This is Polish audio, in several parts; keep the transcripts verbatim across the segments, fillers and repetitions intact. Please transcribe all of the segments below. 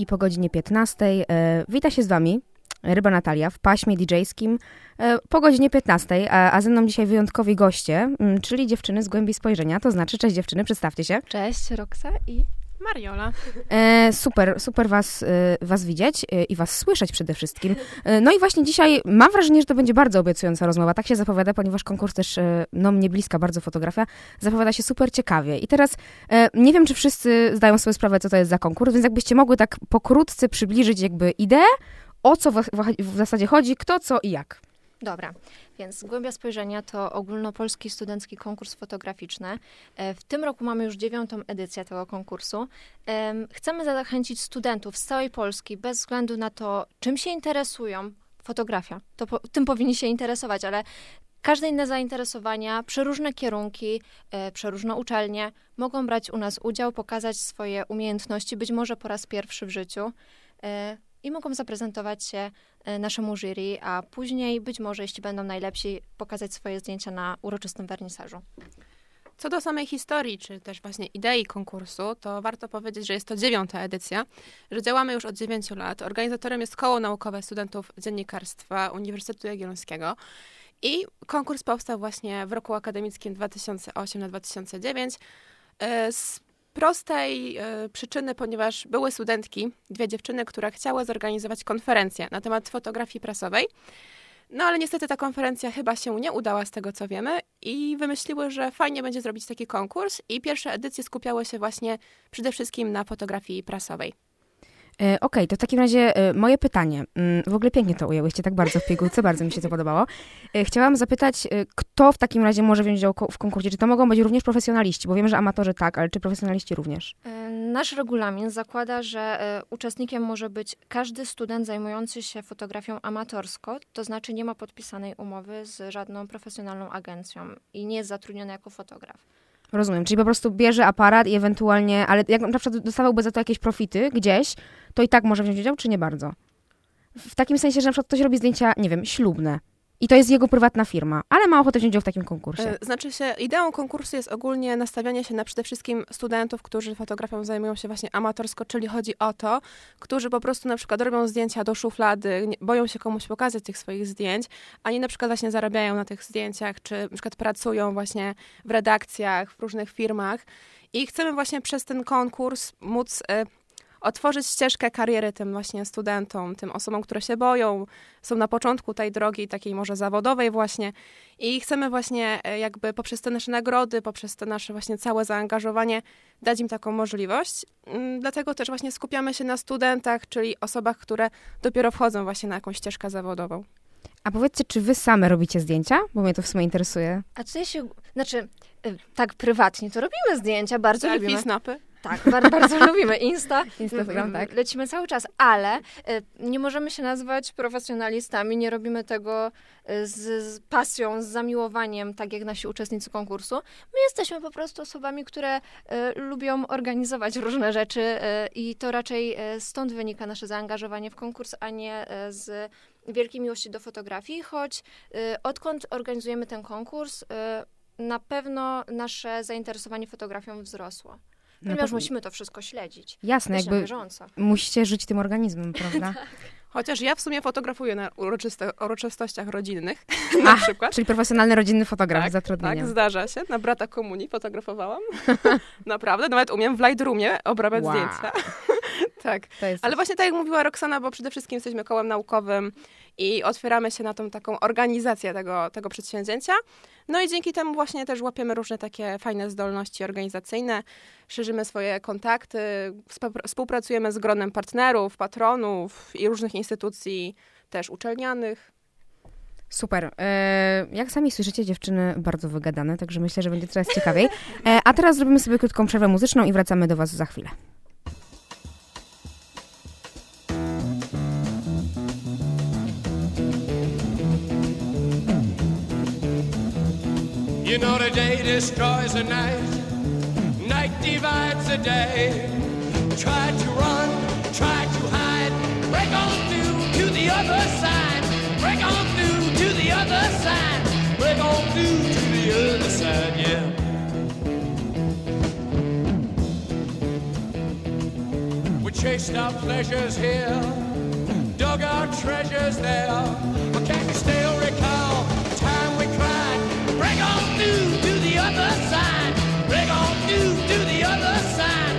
i po godzinie piętnastej e, wita się z wami Ryba Natalia w paśmie didżejskim e, po godzinie piętnastej, a, a ze mną dzisiaj wyjątkowi goście, m, czyli dziewczyny z Głębi Spojrzenia, to znaczy, cześć dziewczyny, przedstawcie się. Cześć, Roxa i Mariola. E, super, super was, e, was widzieć e, i was słyszeć przede wszystkim. E, no i właśnie dzisiaj mam wrażenie, że to będzie bardzo obiecująca rozmowa. Tak się zapowiada, ponieważ konkurs też, e, no mnie bliska bardzo fotografia, zapowiada się super ciekawie. I teraz e, nie wiem, czy wszyscy zdają sobie sprawę, co to jest za konkurs, więc jakbyście mogły tak pokrótce przybliżyć jakby ideę, o co w, w zasadzie chodzi, kto, co i jak. Dobra, więc Głębia Spojrzenia to ogólnopolski studencki konkurs fotograficzny. W tym roku mamy już dziewiątą edycję tego konkursu. Chcemy zachęcić studentów z całej Polski, bez względu na to, czym się interesują. Fotografia, to po, tym powinni się interesować, ale każde inne zainteresowania, przeróżne kierunki, e, przeróżne uczelnie mogą brać u nas udział, pokazać swoje umiejętności, być może po raz pierwszy w życiu. E, I mogą zaprezentować się naszemu jury, a później być może, jeśli będą najlepsi, pokazać swoje zdjęcia na uroczystym wernisażu. Co do samej historii, czy też właśnie idei konkursu, to warto powiedzieć, że jest to dziewiąta edycja, że działamy już od dziewięciu lat. Organizatorem jest Koło Naukowe Studentów Dziennikarstwa Uniwersytetu Jagiellońskiego i konkurs powstał właśnie w roku akademickim dwa tysiące ósmym na dwa tysiące dziewiątym. Z prostej y, przyczyny, ponieważ były studentki, dwie dziewczyny, które chciały zorganizować konferencję na temat fotografii prasowej. No ale niestety ta konferencja chyba się nie udała z tego, co wiemy i wymyśliły, że fajnie będzie zrobić taki konkurs i pierwsze edycje skupiały się właśnie przede wszystkim na fotografii prasowej. Okej, okay, to w takim razie e, moje pytanie. W ogóle pięknie to ujęłyście, tak bardzo w pigułce, bardzo mi się to podobało. E, chciałam zapytać, e, kto w takim razie może wziąć udział w konkursie? Czy to mogą być również profesjonaliści? Bo wiem, że amatorzy tak, ale czy profesjonaliści również? Nasz regulamin zakłada, że uczestnikiem może być każdy student zajmujący się fotografią amatorsko, to znaczy nie ma podpisanej umowy z żadną profesjonalną agencją i nie jest zatrudniony jako fotograf. Rozumiem, czyli po prostu bierze aparat i ewentualnie, ale jak na przykład dostawałby za to jakieś profity gdzieś, to i tak może wziąć udział, czy nie bardzo? W takim sensie, że na przykład ktoś robi zdjęcia, nie wiem, ślubne i to jest jego prywatna firma, ale ma ochotę wziąć udział w takim konkursie. Znaczy się, ideą konkursu jest ogólnie nastawianie się na przede wszystkim studentów, którzy fotografią zajmują się właśnie amatorsko, czyli chodzi o to, którzy po prostu na przykład robią zdjęcia do szuflady, nie, boją się komuś pokazać tych swoich zdjęć, ani na przykład właśnie zarabiają na tych zdjęciach, czy na przykład pracują właśnie w redakcjach, w różnych firmach i chcemy właśnie przez ten konkurs móc y, otworzyć ścieżkę kariery tym właśnie studentom, tym osobom, które się boją, są na początku tej drogi takiej może zawodowej właśnie i chcemy właśnie jakby poprzez te nasze nagrody, poprzez te nasze właśnie całe zaangażowanie dać im taką możliwość. Dlatego też właśnie skupiamy się na studentach, czyli osobach, które dopiero wchodzą właśnie na jakąś ścieżkę zawodową. A powiedzcie, czy wy same robicie zdjęcia? Bo mnie to w sumie interesuje. A co jeśli, znaczy tak prywatnie to robimy zdjęcia, bardzo Selfie, lubimy. snapy. Tak, bardzo, bardzo lubimy Insta, Instagram, tak. Lecimy cały czas, ale y, nie możemy się nazwać profesjonalistami, nie robimy tego y, z, z pasją, z zamiłowaniem, tak jak nasi uczestnicy konkursu. My jesteśmy po prostu osobami, które y, lubią organizować różne rzeczy y, i to raczej y, stąd wynika nasze zaangażowanie w konkurs, a nie y, z wielkiej miłości do fotografii, choć y, odkąd organizujemy ten konkurs, y, na pewno nasze zainteresowanie fotografią wzrosło. Ponieważ no musimy to wszystko śledzić. Jasne, jakby na bieżąco. Musicie żyć tym organizmem, prawda? Tak. Chociaż ja w sumie fotografuję na uroczyste, uroczystościach rodzinnych, na Ach, przykład. Czyli profesjonalny rodzinny fotograf tak, z zatrudnieniem. Tak, zdarza się. Na brata komunii fotografowałam. Naprawdę, nawet umiem w Lightroomie obrabiać wow. zdjęcia. Tak, jest... ale właśnie tak jak mówiła Roxana, bo przede wszystkim jesteśmy kołem naukowym i otwieramy się na tą taką organizację tego, tego przedsięwzięcia. No i dzięki temu właśnie też łapiemy różne takie fajne zdolności organizacyjne, szerzymy swoje kontakty, współpracujemy z gronem partnerów, patronów i różnych instytucji też uczelnianych. Super. E, jak sami słyszycie, dziewczyny bardzo wygadane, także myślę, że będzie coraz ciekawiej. E, a teraz zrobimy sobie krótką przerwę muzyczną i wracamy do was za chwilę. You know the day destroys the night, night divides the day. Try to run, try to hide, break on through to the other side, break on through to the other side, break on through to the other side, yeah. chased our pleasures here, dug our treasures there. But can you still recall the time we cried, break on through to the other side, break on through to the other side.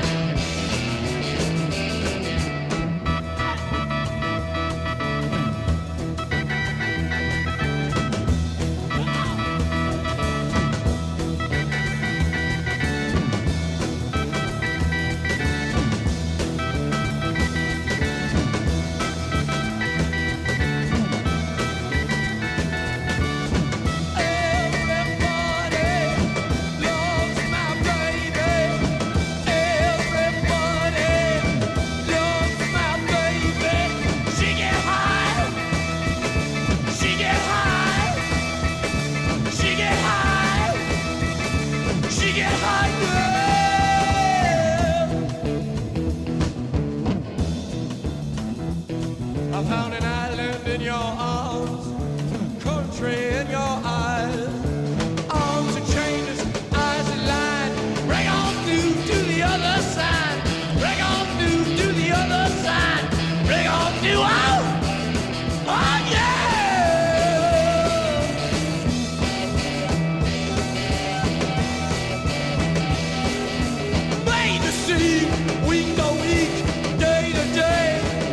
I found an island in your arms, country in your eyes. Arms are chained, eyes are lined. Break on through to the other side. Break on through to the other side. Break on through. Oh, oh yeah! Made to see, week to week, day to day.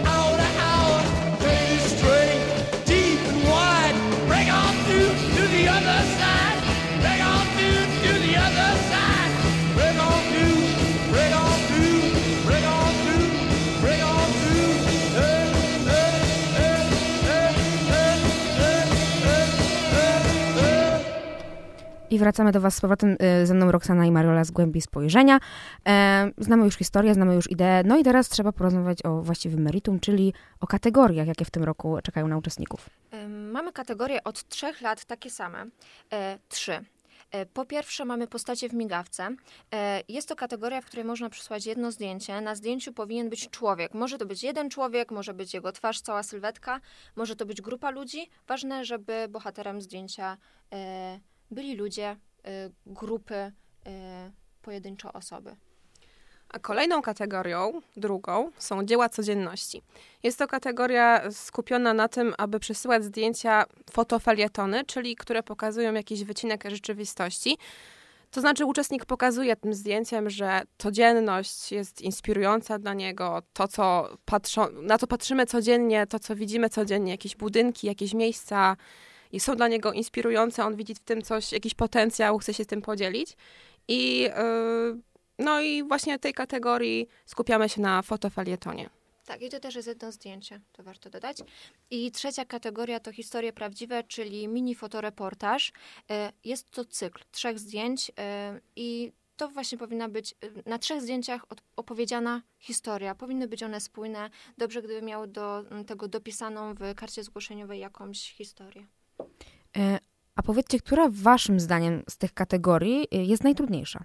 I wracamy do was z powrotem, ze mną Roxana i Mariola z Głębi Spojrzenia. E, znamy już historię, znamy już ideę, no i teraz trzeba porozmawiać o właściwym meritum, czyli o kategoriach, jakie w tym roku czekają na uczestników. Mamy kategorie od trzech lat takie same. E, trzy. Po pierwsze mamy postacie w migawce. Jest to kategoria, w której można przysłać jedno zdjęcie. Na zdjęciu powinien być człowiek. Może to być jeden człowiek, może być jego twarz, cała sylwetka, może to być grupa ludzi. Ważne, żeby bohaterem zdjęcia byli ludzie, grupy, pojedyncze osoby. A kolejną kategorią, drugą, są dzieła codzienności. Jest to kategoria skupiona na tym, aby przesyłać zdjęcia fotofelietony, czyli które pokazują jakiś wycinek rzeczywistości. To znaczy uczestnik pokazuje tym zdjęciem, że codzienność jest inspirująca dla niego, to, co patrzą, na co patrzymy codziennie, to, co widzimy codziennie, jakieś budynki, jakieś miejsca i są dla niego inspirujące, on widzi w tym coś, jakiś potencjał, chce się tym podzielić. I yy, no i właśnie w tej kategorii skupiamy się na fotofelietonie. Tak, i to też jest jedno zdjęcie, to warto dodać. I trzecia kategoria to historie prawdziwe, czyli mini fotoreportaż. Jest to cykl trzech zdjęć i to właśnie powinna być na trzech zdjęciach opowiedziana historia. Powinny być one spójne. Dobrze, gdyby miały do tego dopisaną w karcie zgłoszeniowej jakąś historię. A powiedzcie, która waszym zdaniem z tych kategorii jest najtrudniejsza?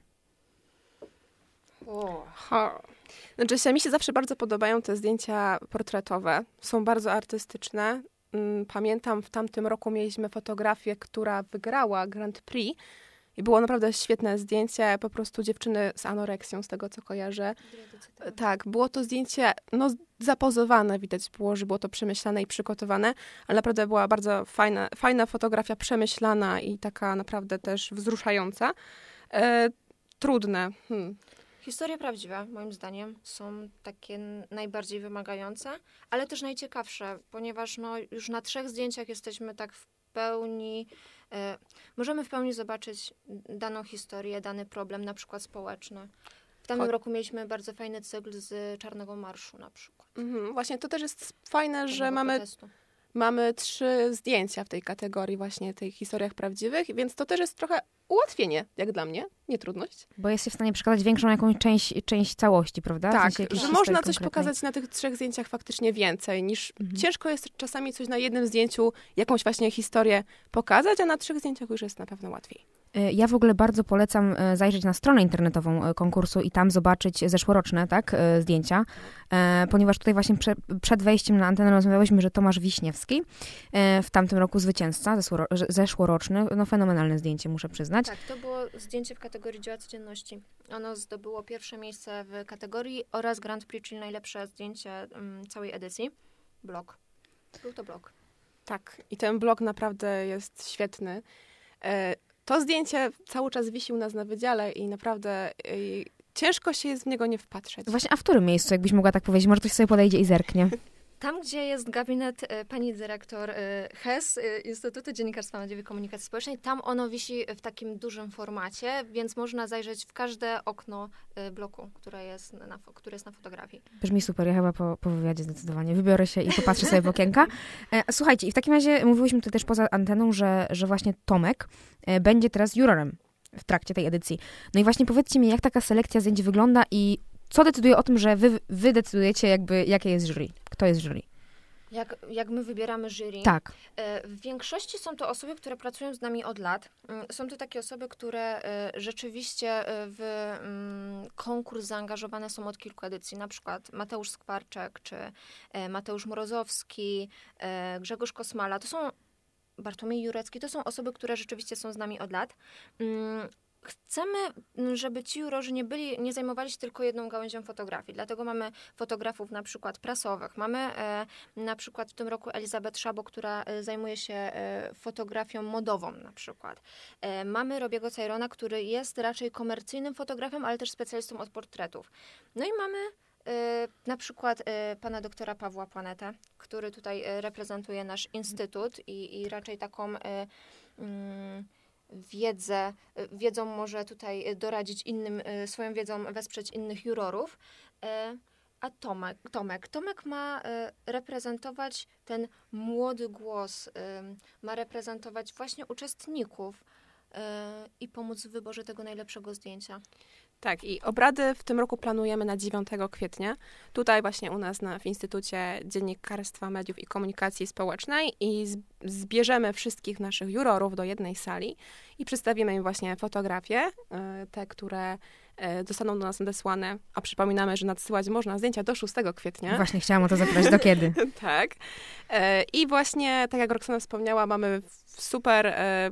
Ho. Znaczy się, mi się zawsze bardzo podobają te zdjęcia portretowe. Są bardzo artystyczne. Pamiętam, w tamtym roku mieliśmy fotografię, która wygrała Grand Prix i było naprawdę świetne zdjęcie. Po prostu dziewczyny z anoreksją, z tego co kojarzę. Tak, było to zdjęcie no, zapozowane. Widać było, że było to przemyślane i przygotowane, ale naprawdę była bardzo fajna, fajna fotografia, przemyślana i taka naprawdę też wzruszająca. E, trudne. Hmm. Historie prawdziwe, moim zdaniem, są takie najbardziej wymagające, ale też najciekawsze, ponieważ no, już na trzech zdjęciach jesteśmy tak w pełni, e, możemy w pełni zobaczyć daną historię, dany problem, na przykład społeczny. W tamtym Cho- roku mieliśmy bardzo fajny cykl z Czarnego Marszu na przykład. Mhm, właśnie to też jest fajne, że mamy... protestu. Mamy trzy zdjęcia w tej kategorii właśnie tych historiach prawdziwych, więc to też jest trochę ułatwienie, jak dla mnie, nie trudność. Bo jest się w stanie przekazać większą jakąś część, część całości, prawda? Tak, w sensie że można coś pokazać na tych trzech zdjęciach faktycznie więcej, niż mhm. ciężko jest czasami coś na jednym zdjęciu, jakąś właśnie historię pokazać, a na trzech zdjęciach już jest na pewno łatwiej. Ja w ogóle bardzo polecam zajrzeć na stronę internetową konkursu i tam zobaczyć zeszłoroczne, tak, zdjęcia, ponieważ tutaj właśnie prze, przed wejściem na antenę rozmawiałyśmy, że Tomasz Wiśniewski, w tamtym roku zwycięzca, zeszłoroczny, no fenomenalne zdjęcie, muszę przyznać. Tak, to było zdjęcie w kategorii dzieła codzienności. Ono zdobyło pierwsze miejsce w kategorii oraz Grand Prix, czyli najlepsze zdjęcie um, całej edycji. Blog. Był to blog. Tak, i ten blog naprawdę jest świetny. To zdjęcie cały czas wisi u nas na wydziale i naprawdę y, ciężko się jest w niego nie wpatrzeć. Właśnie, a w którym miejscu, jakbyś mogła tak powiedzieć? Może ktoś sobie podejdzie i zerknie. Tam, gdzie jest gabinet y, pani dyrektor y, H E S, y, Instytutu Dziennikarstwa Mediów i Komunikacji Społecznej, tam ono wisi w takim dużym formacie, więc można zajrzeć w każde okno y, bloku, które jest na, które jest na fotografii. Brzmi super, ja chyba po, po wywiadzie zdecydowanie wybiorę się i popatrzę sobie w okienka. E, słuchajcie, i w takim razie mówiłyśmy tutaj też poza anteną, że, że właśnie Tomek e, będzie teraz jurorem w trakcie tej edycji. No i właśnie powiedzcie mi, jak taka selekcja zdjęć wygląda i co decyduje o tym, że wy, wy decydujecie jakby, jakie jest jury? Kto jest jury? Jak, jak my wybieramy jury? Tak. W większości są to osoby, które pracują z nami od lat. Są to takie osoby, które rzeczywiście w konkurs zaangażowane są od kilku edycji. Na przykład Mateusz Skwarczek, czy Mateusz Morozowski, Grzegorz Kosmala. To są Bartłomiej Jurecki. To są osoby, które rzeczywiście są z nami od lat. Chcemy, żeby ci jurorzy nie byli, nie zajmowali się tylko jedną gałęzią fotografii. Dlatego mamy fotografów na przykład prasowych. Mamy e, na przykład w tym roku Elizabeth Szabo, która e, zajmuje się e, fotografią modową na przykład. E, mamy Robiego Cajrona, który jest raczej komercyjnym fotografem, ale też specjalistą od portretów. No i mamy e, na przykład e, pana doktora Pawła Planetę, który tutaj e, reprezentuje nasz instytut i, i raczej taką... E, mm, wiedzę, wiedzą może tutaj doradzić innym, swoją wiedzą wesprzeć innych jurorów. A Tomek, Tomek, Tomek ma reprezentować ten młody głos, ma reprezentować właśnie uczestników i pomóc w wyborze tego najlepszego zdjęcia. Tak, i obrady w tym roku planujemy na dziewiątego kwietnia. Tutaj właśnie u nas na, w Instytucie Dziennikarstwa Mediów i Komunikacji Społecznej i z, zbierzemy wszystkich naszych jurorów do jednej sali i przedstawimy im właśnie fotografie, te, które zostaną do nas nadesłane, a przypominamy, że nadsyłać można zdjęcia do szóstego kwietnia. Właśnie chciałam o to zapytać, do kiedy? Tak. I właśnie, tak jak Roxana wspomniała, mamy super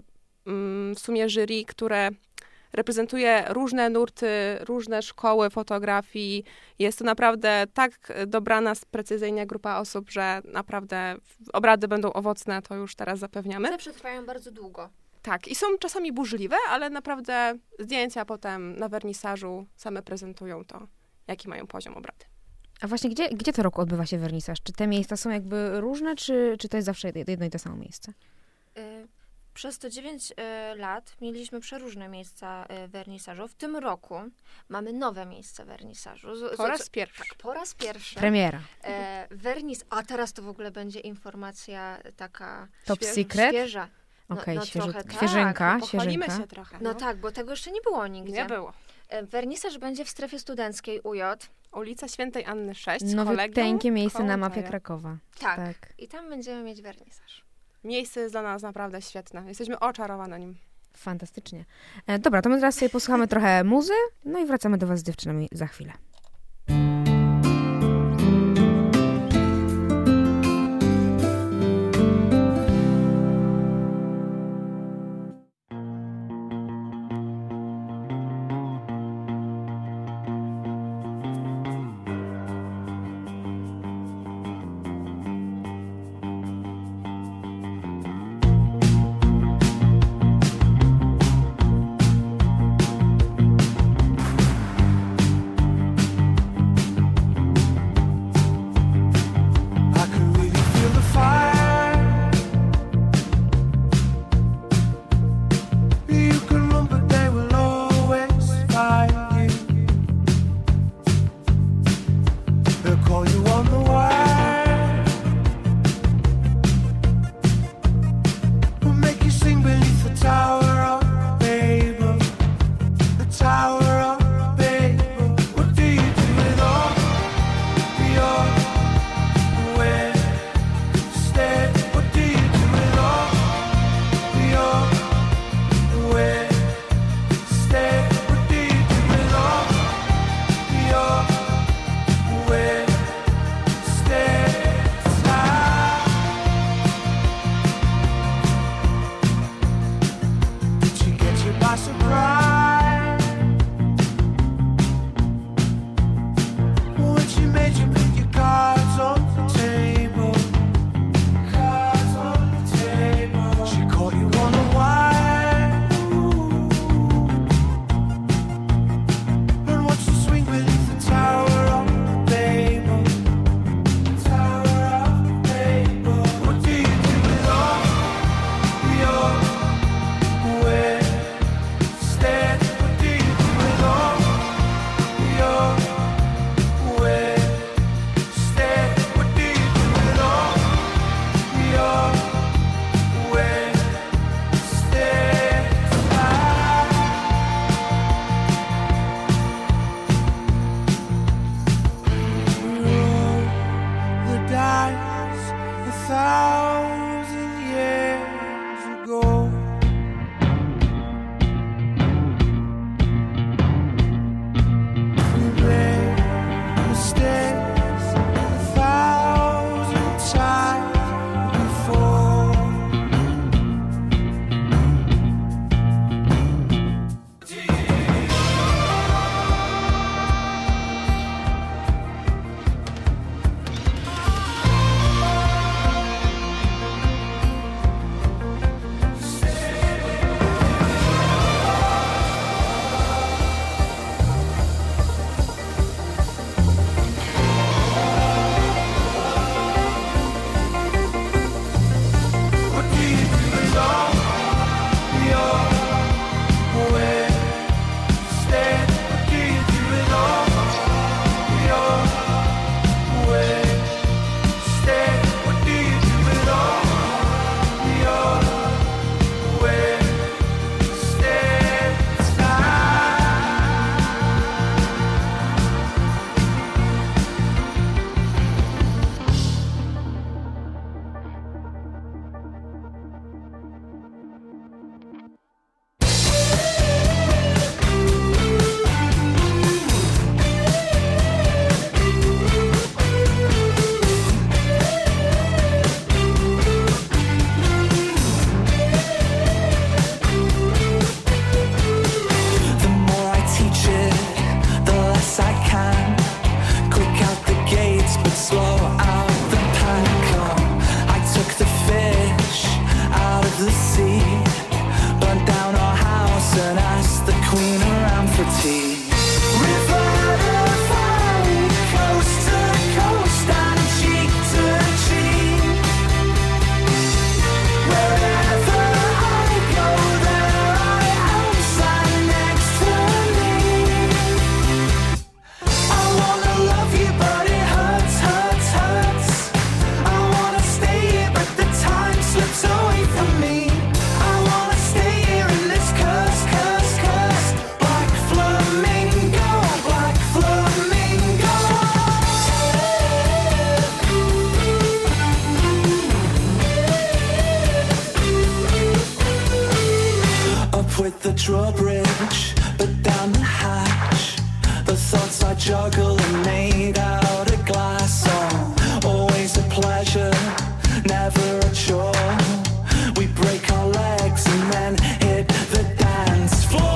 w sumie jury, które reprezentuje różne nurty, różne szkoły fotografii. Jest to naprawdę tak dobrana precyzyjnie grupa osób, że naprawdę obrady będą owocne, to już teraz zapewniamy. One przetrwają bardzo długo. Tak, i są czasami burzliwe, ale naprawdę zdjęcia potem na wernisażu same prezentują to, jaki mają poziom obrady. A właśnie, gdzie, gdzie co roku odbywa się wernisaż? Czy te miejsca są jakby różne, czy, czy to jest zawsze jedno i to samo miejsce? Y- Przez te dziewięć y, lat mieliśmy przeróżne miejsca y, wernisażu. W tym roku mamy nowe miejsce wernisażu. Z, po raz z, pierwszy. Tak, po raz pierwszy. Premiera. E, wernis, a teraz to w ogóle będzie informacja taka Top świe, secret? świeża. No, Okej, no, świeżut- trochę świeżynka, tak. No, pochwalimy świeżynka. się trochę. No. No. tak, bo tego jeszcze nie było nigdzie. Nie było. E, wernisaż będzie w strefie studenckiej U J. Ulica Świętej Anny sześć. Nowiuteńkie miejsce na koło mapie Czaja. Krakowa. Tak. Tak. I tam będziemy mieć wernisaż. Miejsce jest dla nas naprawdę świetne. Jesteśmy oczarowane nim. Fantastycznie. E, dobra, to my teraz sobie posłuchamy trochę muzy, no i wracamy do was z dziewczynami za chwilę. stairs a thousand times before. drawbridge, but down the hatch, the thoughts I juggle are made out of glass. Oh, always a pleasure, never a chore. We break our legs and then hit the dance floor.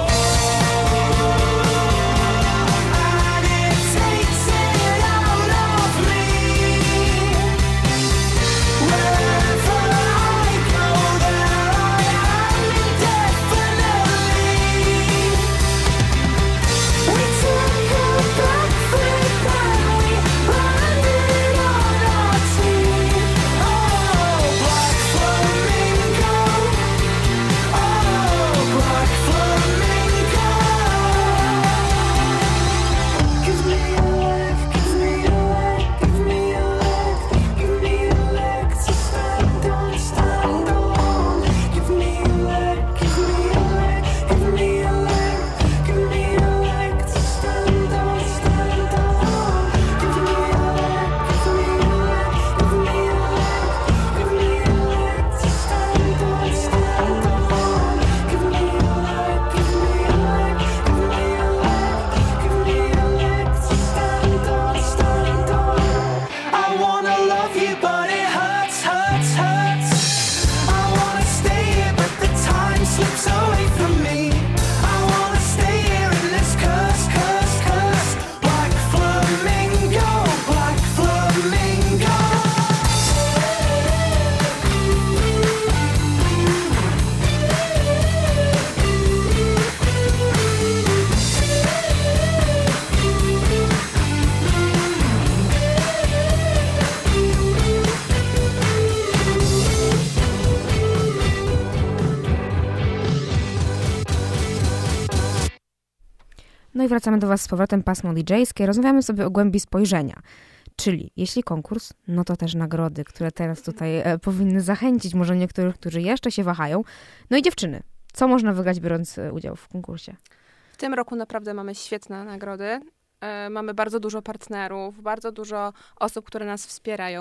No i wracamy do Was z powrotem, pasmo didżejskie. Rozmawiamy sobie o głębi spojrzenia. Czyli jeśli konkurs, no to też nagrody, które teraz tutaj e, powinny zachęcić może niektórych, którzy jeszcze się wahają. No i dziewczyny, co można wygrać, biorąc e, udział w konkursie? W tym roku naprawdę mamy świetne nagrody. E, mamy bardzo dużo partnerów, bardzo dużo osób, które nas wspierają.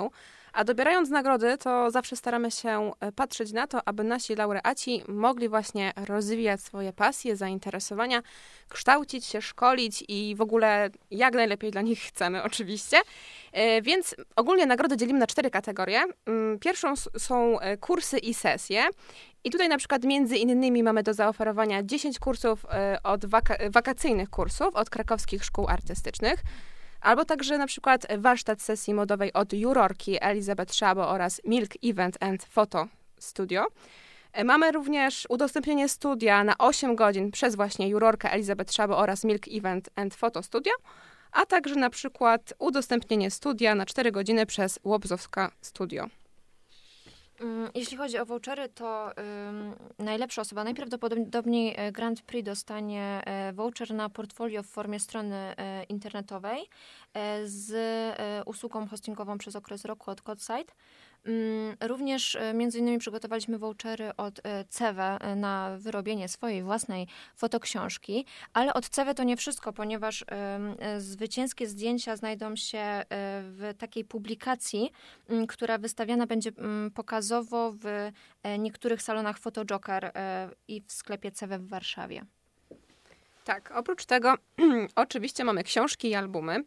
A dobierając nagrody, to zawsze staramy się patrzeć na to, aby nasi laureaci mogli właśnie rozwijać swoje pasje, zainteresowania, kształcić się, szkolić i w ogóle jak najlepiej dla nich chcemy oczywiście. Więc ogólnie nagrody dzielimy na cztery kategorie. Pierwszą są kursy i sesje. I tutaj na przykład między innymi mamy do zaoferowania dziesięć kursów od waka- wakacyjnych kursów od krakowskich szkół artystycznych. Albo także na przykład warsztat sesji modowej od jurorki Elizabeth Szabo oraz Milk Event and Photo Studio. Mamy również udostępnienie studia na osiem godzin przez właśnie jurorkę Elizabeth Szabo oraz Milk Event and Photo Studio, a także na przykład udostępnienie studia na cztery godziny przez Łobzowska Studio. Jeśli chodzi o vouchery, to um, najlepsza osoba, najprawdopodobniej Grand Prix dostanie e, voucher na portfolio w formie strony e, internetowej e, z e, usługą hostingową przez okres roku od CodeSite. Um, również e, między innymi przygotowaliśmy vouchery od e, Cewe na wyrobienie swojej własnej fotoksiążki, ale od Cewe to nie wszystko, ponieważ e, zwycięskie zdjęcia znajdą się e, w takiej publikacji, m, która wystawiana będzie m, pokazować w niektórych salonach Fotojoker i w sklepie Cewe w Warszawie. Tak, oprócz tego oczywiście mamy książki i albumy.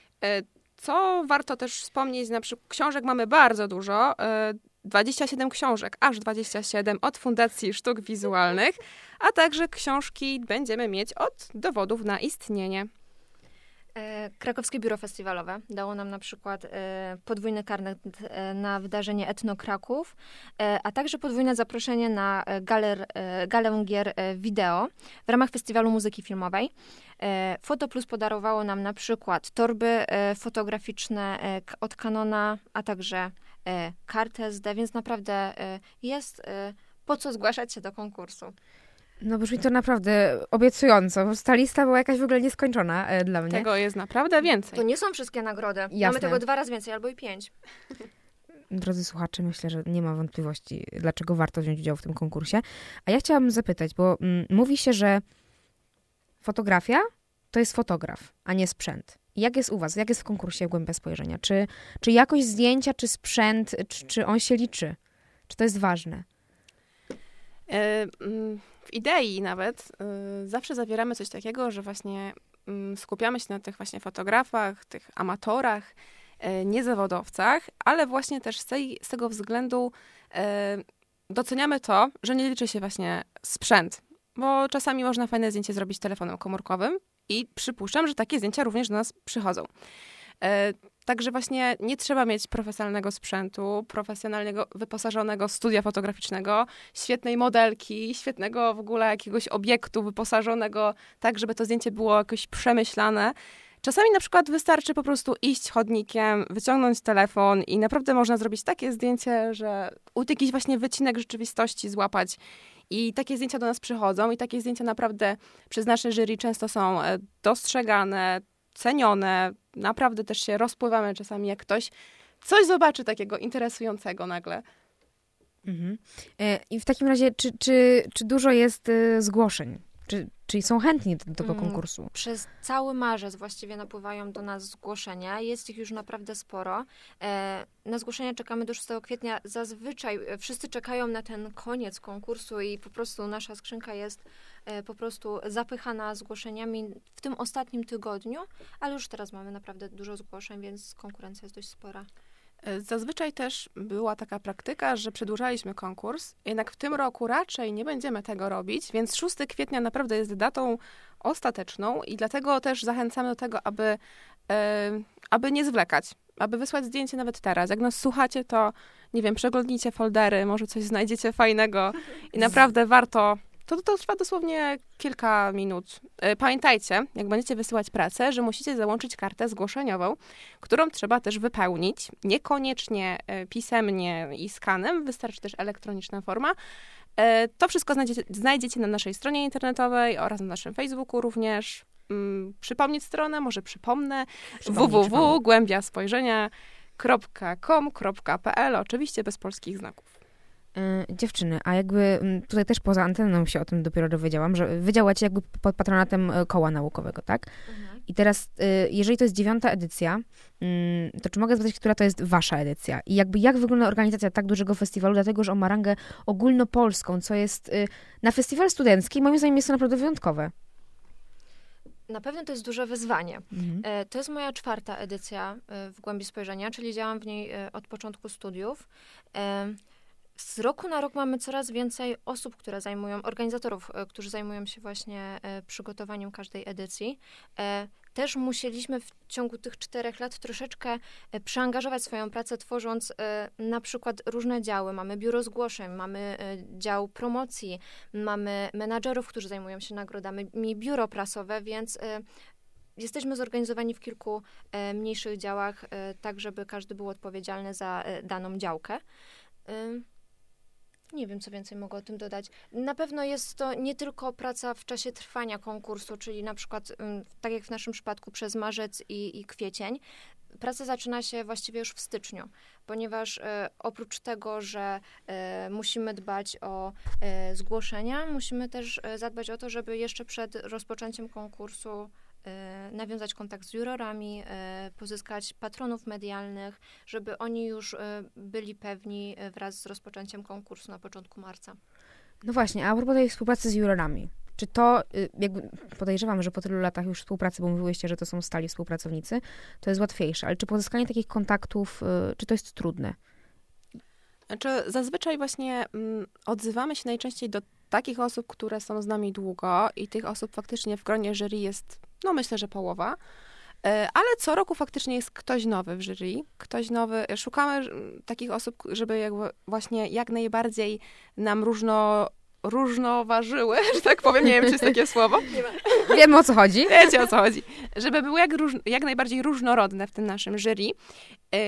Co warto też wspomnieć, na przykład książek mamy bardzo dużo, dwadzieścia siedem książek, aż dwadzieścia siedem od Fundacji Sztuk Wizualnych, a także książki będziemy mieć od dowodów na istnienie. Krakowskie Biuro Festiwalowe dało nam na przykład podwójny karnet na wydarzenie Etno Kraków, a także podwójne zaproszenie na galer, galę gier wideo w ramach Festiwalu Muzyki Filmowej. Foto Plus podarowało nam na przykład torby fotograficzne od Canona, a także kartę S D, więc naprawdę jest po co zgłaszać się do konkursu. No brzmi to naprawdę obiecująco. Ta lista była jakaś w ogóle nieskończona e, dla mnie. Tego jest naprawdę więcej. To nie są wszystkie nagrody. Jasne. Mamy tego dwa razy więcej, albo i pięć. Drodzy słuchacze, myślę, że nie ma wątpliwości, dlaczego warto wziąć udział w tym konkursie. A ja chciałabym zapytać, bo mm, mówi się, że fotografia to jest fotograf, a nie sprzęt. Jak jest u was? Jak jest w konkursie Głębia Spojrzenia? Czy, czy jakość zdjęcia, czy sprzęt, czy, czy on się liczy? Czy to jest ważne? W idei nawet zawsze zawieramy coś takiego, że właśnie skupiamy się na tych właśnie fotografach, tych amatorach, niezawodowcach, ale właśnie też z, tej, z tego względu doceniamy to, że nie liczy się właśnie sprzęt, bo czasami można fajne zdjęcie zrobić telefonem komórkowym i przypuszczam, że takie zdjęcia również do nas przychodzą. Także właśnie nie trzeba mieć profesjonalnego sprzętu, profesjonalnego wyposażonego studia fotograficznego, świetnej modelki, świetnego w ogóle jakiegoś obiektu wyposażonego tak, żeby to zdjęcie było jakoś przemyślane. Czasami na przykład wystarczy po prostu iść chodnikiem, wyciągnąć telefon i naprawdę można zrobić takie zdjęcie, że jakiś właśnie wycinek rzeczywistości złapać. I takie zdjęcia do nas przychodzą i takie zdjęcia naprawdę przez nasze jury często są dostrzegane, cenione. Naprawdę też się rozpływamy czasami, jak ktoś coś zobaczy takiego interesującego nagle. Mhm. I w takim razie, czy, czy, czy dużo jest zgłoszeń? Czy, czyli są chętni do, do tego konkursu? Przez cały marzec właściwie napływają do nas zgłoszenia. Jest ich już naprawdę sporo. Na zgłoszenia czekamy do szóstego kwietnia. Zazwyczaj wszyscy czekają na ten koniec konkursu i po prostu nasza skrzynka jest po prostu zapychana zgłoszeniami w tym ostatnim tygodniu, ale już teraz mamy naprawdę dużo zgłoszeń, więc konkurencja jest dość spora. Zazwyczaj też była taka praktyka, że przedłużaliśmy konkurs, jednak w tym roku raczej nie będziemy tego robić, więc szóstego kwietnia naprawdę jest datą ostateczną i dlatego też zachęcamy do tego, aby, e, aby nie zwlekać, aby wysłać zdjęcie nawet teraz. Jak nas słuchacie, to nie wiem, przeglądnijcie foldery, może coś znajdziecie fajnego i naprawdę warto. To, to trwa dosłownie kilka minut. Pamiętajcie, jak będziecie wysyłać pracę, że musicie załączyć kartę zgłoszeniową, którą trzeba też wypełnić. Niekoniecznie pisemnie i skanem, wystarczy też elektroniczna forma. To wszystko znajdziecie, znajdziecie na naszej stronie internetowej oraz na naszym Facebooku również. Przypomnieć stronę, może przypomnę. w w w kropka głębia spojrzenia kropka com kropka p l, oczywiście bez polskich znaków. Dziewczyny, a jakby tutaj też poza anteną się o tym dopiero dowiedziałam, że wy działacie jakby pod patronatem koła naukowego, tak? Mhm. I teraz, y, jeżeli to jest dziewiąta edycja, y, to czy mogę zapytać, która to jest wasza edycja? I jakby jak wygląda organizacja tak dużego festiwalu, dlatego, że on ma rangę ogólnopolską, co jest y, na festiwal studencki, moim zdaniem jest to naprawdę wyjątkowe. Na pewno to jest duże wyzwanie. Mhm. E, To jest moja czwarta edycja e, w Głębi Spojrzenia, czyli działam w niej e, od początku studiów. E, Z roku na rok mamy coraz więcej osób, które zajmują, organizatorów, e, którzy zajmują się właśnie e, przygotowaniem każdej edycji. E, Też musieliśmy w ciągu tych czterech lat troszeczkę e, przeangażować swoją pracę, tworząc e, na przykład różne działy. Mamy biuro zgłoszeń, mamy e, dział promocji, mamy menadżerów, którzy zajmują się nagrodami, biuro prasowe, więc e, jesteśmy zorganizowani w kilku e, mniejszych działach, e, tak żeby każdy był odpowiedzialny za e, daną działkę. E, Nie wiem, co więcej mogę o tym dodać. Na pewno jest to nie tylko praca w czasie trwania konkursu, czyli na przykład, ym, tak jak w naszym przypadku, przez marzec i, i kwiecień. Praca zaczyna się właściwie już w styczniu, ponieważ e, oprócz tego, że e, musimy dbać o e, zgłoszenia, musimy też e, zadbać o to, żeby jeszcze przed rozpoczęciem konkursu e, nawiązać kontakt z jurorami, e, pozyskać patronów medialnych, żeby oni już e, byli pewni e, wraz z rozpoczęciem konkursu na początku marca. No właśnie, a propos tej współpracy z jurorami. Czy to, y, jakby podejrzewam, że po tylu latach już współpracy, bo mówiłyście, że to są stali współpracownicy, to jest łatwiejsze, ale czy pozyskanie takich kontaktów, y, czy to jest trudne? Znaczy, zazwyczaj właśnie mm, odzywamy się najczęściej do takich osób, które są z nami długo i tych osób faktycznie w gronie jury jest, no myślę, że połowa. E, Ale co roku faktycznie jest ktoś nowy w jury, ktoś nowy. Szukamy mm, takich osób, żeby jakby właśnie jak najbardziej nam różno, różnoważyły, że tak powiem, nie wiem, czy jest takie słowo. Wiemy, o co chodzi. Wiecie, o co chodzi. Żeby były jak, róż, jak najbardziej różnorodne w tym naszym jury. E,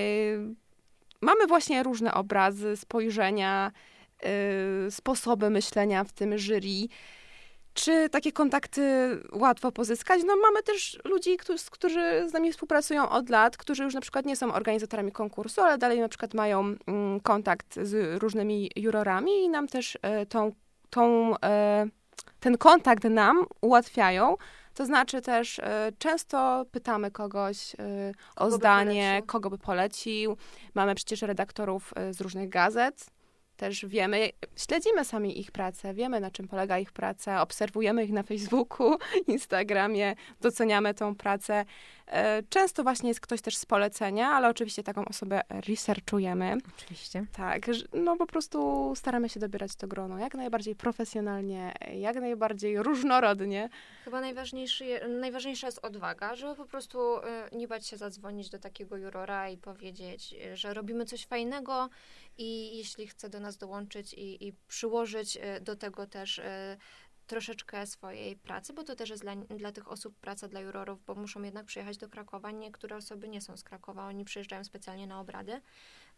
Mamy właśnie różne obrazy, spojrzenia, yy, sposoby myślenia w tym jury. Czy takie kontakty łatwo pozyskać? No mamy też ludzi, którzy, którzy z nami współpracują od lat, którzy już na przykład nie są organizatorami konkursu, ale dalej na przykład mają mm, kontakt z różnymi jurorami i nam też y, tą, tą, y, ten kontakt nam ułatwiają. To znaczy też y, często pytamy kogoś y, o Kogo by zdanie, polecił? kogo by polecił. Mamy przecież redaktorów y, z różnych gazet. Też wiemy, śledzimy sami ich pracę, wiemy, na czym polega ich praca, obserwujemy ich na Facebooku, Instagramie, doceniamy tą pracę. E, Często właśnie jest ktoś też z polecenia, ale oczywiście taką osobę researchujemy. Oczywiście. Tak, że- no po prostu staramy się dobierać to grono jak najbardziej profesjonalnie, jak najbardziej różnorodnie. Chyba najważniejszy, je- najważniejsza jest odwaga, żeby po prostu y, nie bać się zadzwonić do takiego jurora i powiedzieć, y, że robimy coś fajnego i jeśli chce do nas dołączyć i, i przyłożyć y, do tego też y, troszeczkę swojej pracy, bo to też jest dla, dla tych osób praca dla jurorów, bo muszą jednak przyjechać do Krakowa. Niektóre osoby nie są z Krakowa, oni przyjeżdżają specjalnie na obrady y,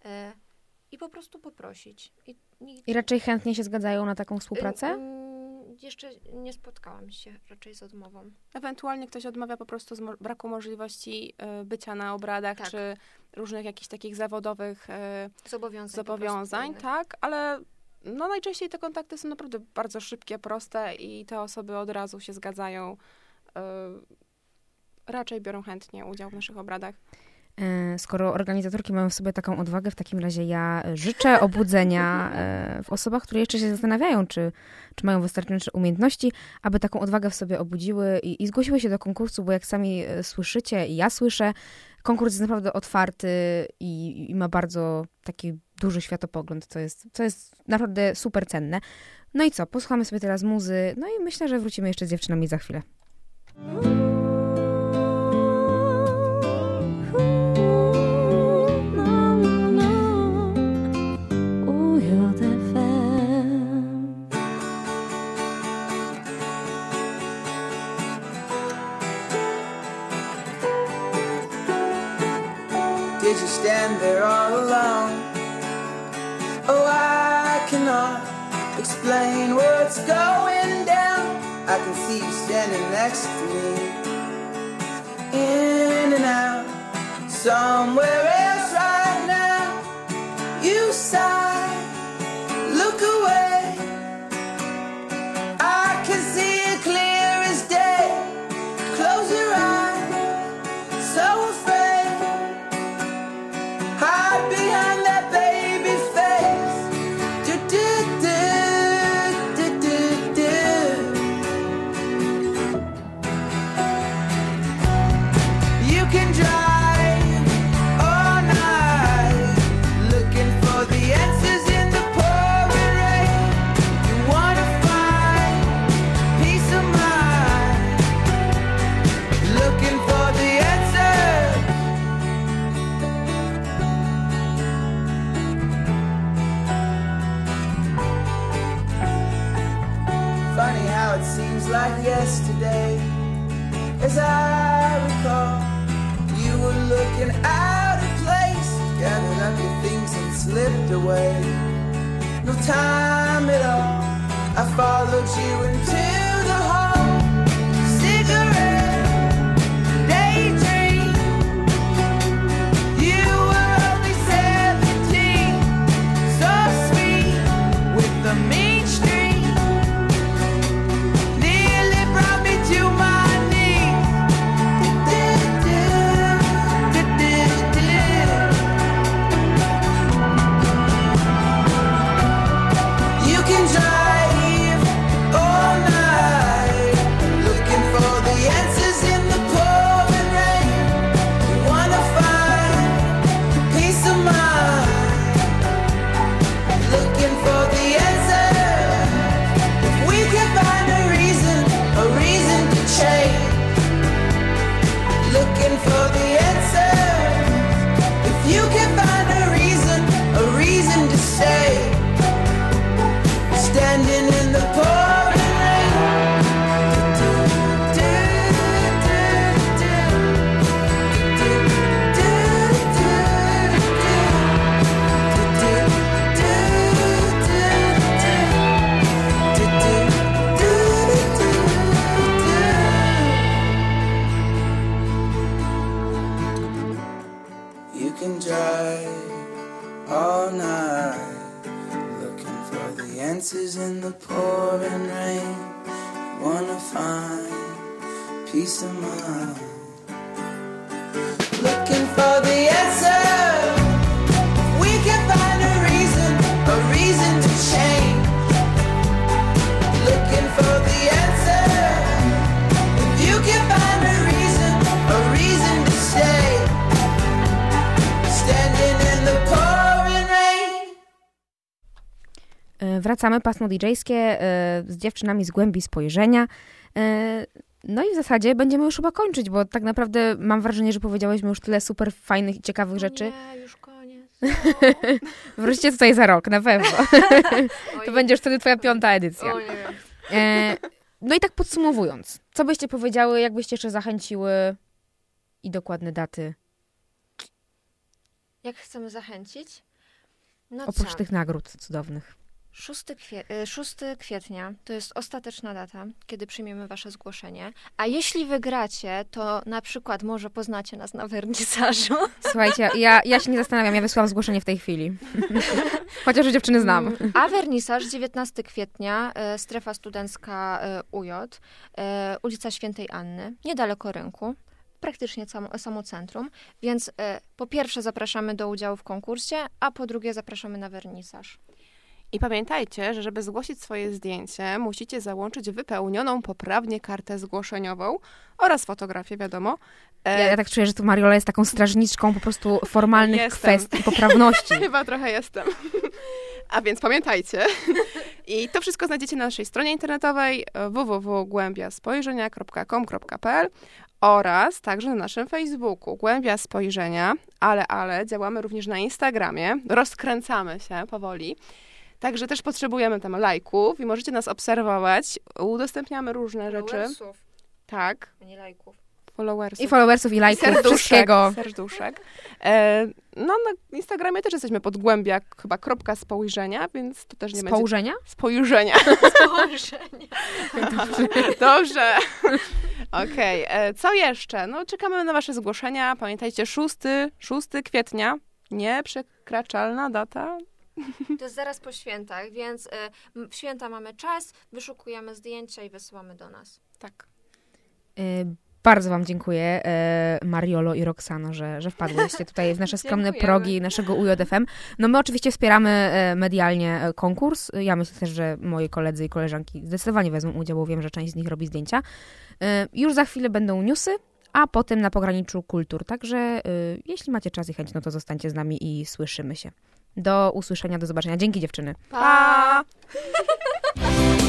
i po prostu poprosić. I, i, I raczej chętnie się zgadzają na taką współpracę? Y, mm, jeszcze nie spotkałam się raczej z odmową. Ewentualnie ktoś odmawia po prostu z mo- braku możliwości y, bycia na obradach, Tak. czy różnych jakichś takich zawodowych y, Zobowiązań. po zobowiązań, prostu tak, ale no najczęściej te kontakty są naprawdę bardzo szybkie, proste i te osoby od razu się zgadzają. y, Raczej biorą chętnie udział w naszych obradach. E, Skoro organizatorki mają w sobie taką odwagę, w takim razie ja życzę obudzenia e, w osobach, które jeszcze się zastanawiają, czy, czy mają wystarczające umiejętności, aby taką odwagę w sobie obudziły i, i zgłosiły się do konkursu, bo jak sami e, słyszycie i ja słyszę, konkurs jest naprawdę otwarty i, i ma bardzo taki duży światopogląd, co jest, co jest naprawdę super cenne. No i co, posłuchamy sobie teraz muzy, no i myślę, że wrócimy jeszcze z dziewczynami za chwilę. Did you stand there all alone? Oh, I cannot explain what's going down. I can see you standing next to me, in and out, somewhere else right now. You sigh, look away. I can see it clear as day. Close your eyes. slipped away. No time at all, I followed you into the hall. Cigarette, daydream. You were only seventeen, so sweet with the mean streak. Nearly brought me to my knees. You can drive all night, looking for the answers in the pouring rain. You wanna find peace of mind, looking for the answers. If we can find a reason, a reason to change, looking for the answers. If you can find a reason, a reason to stay, standing in the pouring rain. You can drive all night, looking for the answers in the pouring rain. Wanna find peace of mind, looking for the answer. We can find a reason, a reason to change, looking for the answer. If you can find a reason, a reason to stay, standing in the pouring rain. E, Wracamy, pasmo didżejskie e, z dziewczynami z głębi spojrzenia. E, No i w zasadzie będziemy już chyba kończyć, bo tak naprawdę mam wrażenie, że powiedziałyśmy już tyle super fajnych i ciekawych rzeczy. Nie, już koniec. Wróćcie tutaj za rok, na pewno. Oj, To będzie już wtedy twoja piąta edycja. O nie wiem. E, No i tak podsumowując, co byście powiedziały, jakbyście jeszcze zachęciły i dokładne daty, Jak chcemy zachęcić? No oprócz co? tych nagród cudownych? szóstego kwie- y, szóstego kwietnia to jest ostateczna data, kiedy przyjmiemy wasze zgłoszenie. A jeśli wygracie, to na przykład może poznacie nas na wernisażu. Słuchajcie, ja, ja się nie zastanawiam, ja wysyłam zgłoszenie w tej chwili. Chociaż dziewczyny znam. Mm, A wernisaż dziewiętnastego kwietnia, e, strefa studencka e, U J, e, ulica Świętej Anny, niedaleko rynku. Praktycznie samo, samo centrum, więc e, po pierwsze zapraszamy do udziału w konkursie, a po drugie zapraszamy na wernisaż. I pamiętajcie, że żeby zgłosić swoje zdjęcie, musicie załączyć wypełnioną poprawnie kartę zgłoszeniową oraz fotografię, wiadomo. E, Ja, ja tak czuję, że tu Mariola jest taką strażniczką po prostu formalnych Jestem. kwestii, poprawności. Chyba trochę jestem. A więc pamiętajcie. I to wszystko znajdziecie na naszej stronie internetowej w w w kropka głębia spojrzenia kropka com kropka p l oraz także na naszym Facebooku Głębia Spojrzenia, ale, ale działamy również na Instagramie, rozkręcamy się powoli. Także też potrzebujemy tam lajków i możecie nas obserwować. Udostępniamy różne rzeczy. Tak, a nie lajków. followersów. I followersów, i lajków, Serduszek, wszystkiego. serduszek. E, no na Instagramie też jesteśmy pod głębia chyba kropka spojrzenia, więc to też nie będzie... Spojrzenia? Spojrzenia. Spojrzenie. Dobrze. Okej, okay. Co jeszcze? No czekamy na wasze zgłoszenia. Pamiętajcie, szóstego kwietnia, nieprzekraczalna data. To jest zaraz po świętach, więc y, w święta mamy czas, wyszukujemy zdjęcia i wysyłamy do nas. Tak. Y, Bardzo wam dziękuję, y, Mariolo i Roxano, że, że wpadłyście tutaj w nasze skromne Dziękujemy. progi naszego U J F M. No my oczywiście wspieramy y, medialnie y, konkurs. Ja myślę też, że moi koledzy i koleżanki zdecydowanie wezmą udział, bo wiem, że część z nich robi zdjęcia. Y, Już za chwilę będą newsy, a potem na pograniczu kultur. Także y, jeśli macie czas i chęć, no to zostańcie z nami i słyszymy się. Do usłyszenia, do zobaczenia. Dzięki dziewczyny. Pa!